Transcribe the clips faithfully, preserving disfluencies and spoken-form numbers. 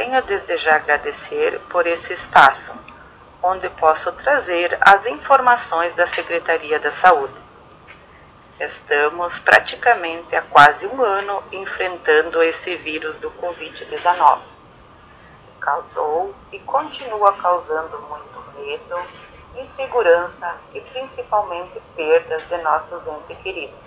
venho desde já agradecer por esse espaço, onde posso trazer as informações da Secretaria da Saúde. Estamos praticamente há quase um ano enfrentando esse vírus do covid dezenove. Causou e continua causando muito medo, insegurança e principalmente perdas de nossos entes queridos.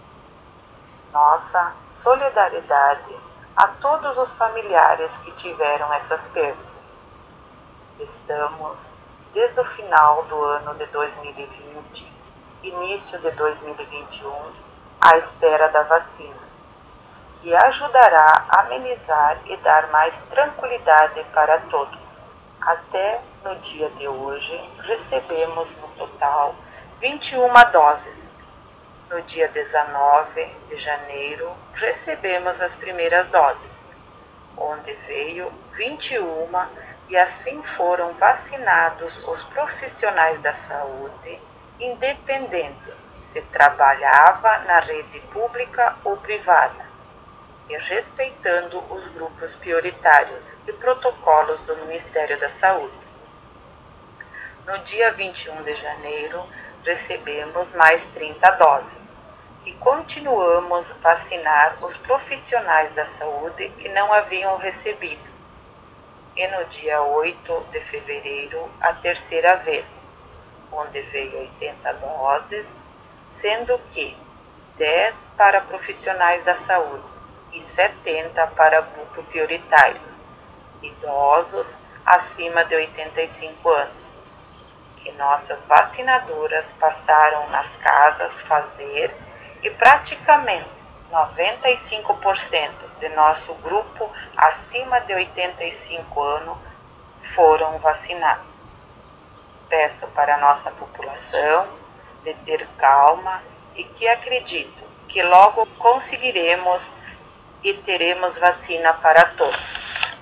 Nossa solidariedade a todos os familiares que tiveram essas perdas. Estamos, desde o final do ano de dois mil e vinte, início de dois mil e vinte e um, à espera da vacina, que ajudará a amenizar e dar mais tranquilidade para todos. Até no dia de hoje, recebemos no total vinte e uma doses. No dia dezenove de janeiro, recebemos as primeiras doses, onde veio vinte e uma e assim foram vacinados os profissionais da saúde, independente se trabalhava na rede pública ou privada, e respeitando os grupos prioritários e protocolos do Ministério da Saúde. No dia vinte e um de janeiro, recebemos mais trinta doses. E continuamos a vacinar os profissionais da saúde que não haviam recebido. E no dia oito de fevereiro, a terceira vez, onde veio oitenta doses, sendo que dez para profissionais da saúde e setenta para grupo prioritário, idosos acima de oitenta e cinco anos, que nossas vacinadoras passaram nas casas fazer e praticamente noventa e cinco por cento de nosso grupo acima de oitenta e cinco anos foram vacinados. Peço para a nossa população de ter calma e que acredito que logo conseguiremos e teremos vacina para todos.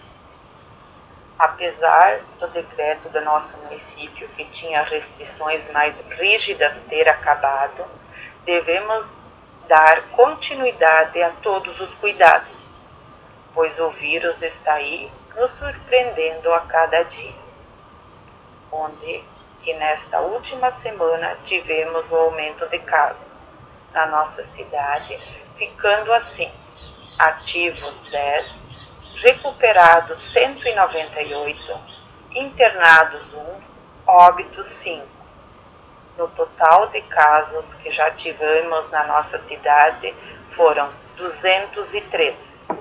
Apesar do decreto do nosso município que tinha restrições mais rígidas ter acabado, devemos dar continuidade a todos os cuidados, pois o vírus está aí nos surpreendendo a cada dia. Onde que nesta última semana tivemos o aumento de casos na nossa cidade, ficando assim, ativos dez, recuperados cento e noventa e oito, internados um, óbitos cinco. No total de casos que já tivemos na nossa cidade foram duzentos e treze.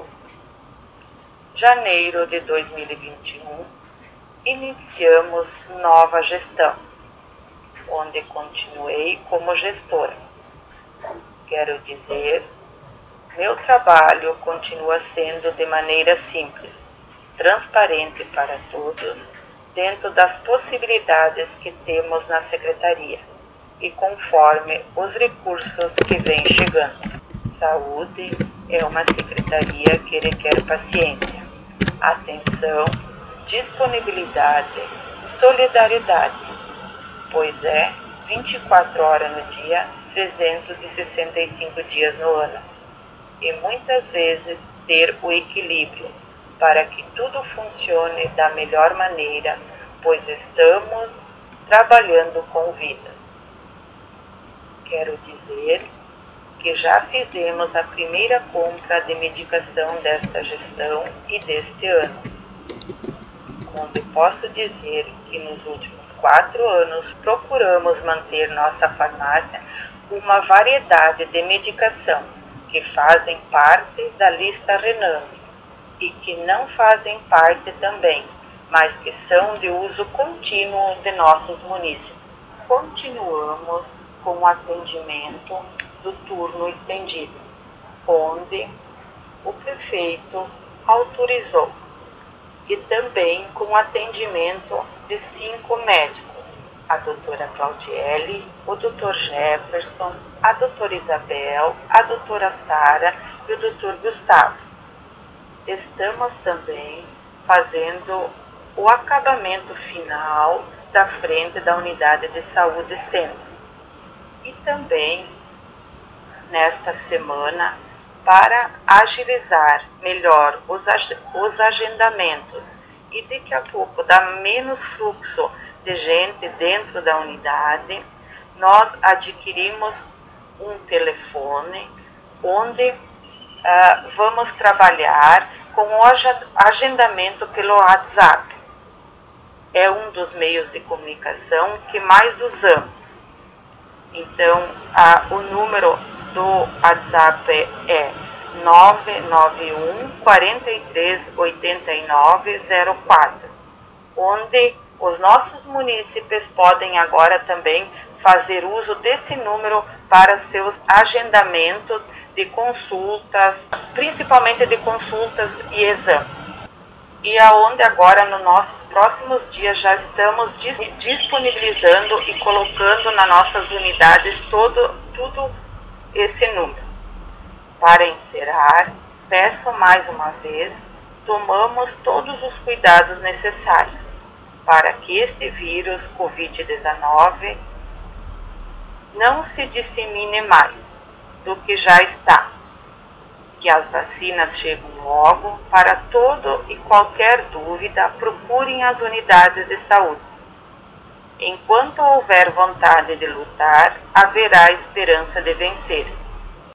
Janeiro de dois mil e vinte e um, iniciamos nova gestão, onde continuei como gestora. Quero dizer, meu trabalho continua sendo de maneira simples, transparente para todos, dentro das possibilidades que temos na Secretaria e conforme os recursos que vêm chegando. Saúde é uma secretaria que requer paciência, atenção, disponibilidade, solidariedade, pois é vinte e quatro horas no dia, trezentos e sessenta e cinco dias no ano, e muitas vezes ter o equilíbrio para que tudo funcione da melhor maneira, pois estamos trabalhando com vidas. Quero dizer que já fizemos a primeira compra de medicação desta gestão e deste ano, onde posso dizer que nos últimos quatro anos procuramos manter nossa farmácia com uma variedade de medicação que fazem parte da lista Rename e que não fazem parte também, mas que são de uso contínuo de nossos munícipes. Continuamos com o atendimento do turno estendido, onde o prefeito autorizou, e também com o atendimento de cinco médicos, a doutora Claudiele, o doutor Jefferson, a doutora Isabel, a doutora Sara e o doutor Gustavo. Estamos também fazendo o acabamento final da frente da unidade de saúde centro. E também, nesta semana, para agilizar melhor os, ag os agendamentos e daqui a pouco dar menos fluxo de gente dentro da unidade, nós adquirimos um telefone onde uh, vamos trabalhar com o agendamento pelo WhatsApp. É um dos meios de comunicação que mais usamos. Então, uh, o número do WhatsApp é nove nove um, quatro três oito nove zero quatro, onde os nossos munícipes podem agora também fazer uso desse número para seus agendamentos de consultas, principalmente de consultas e exames. E aonde agora, nos nossos próximos dias, já estamos disponibilizando e colocando nas nossas unidades todo, tudo esse número. Para encerrar, peço mais uma vez, tomamos todos os cuidados necessários para que este vírus covid dezenove não se dissemine mais do que já está. Que as vacinas cheguem logo. Para todo e qualquer dúvida, procurem as unidades de saúde. Enquanto houver vontade de lutar, haverá esperança de vencer.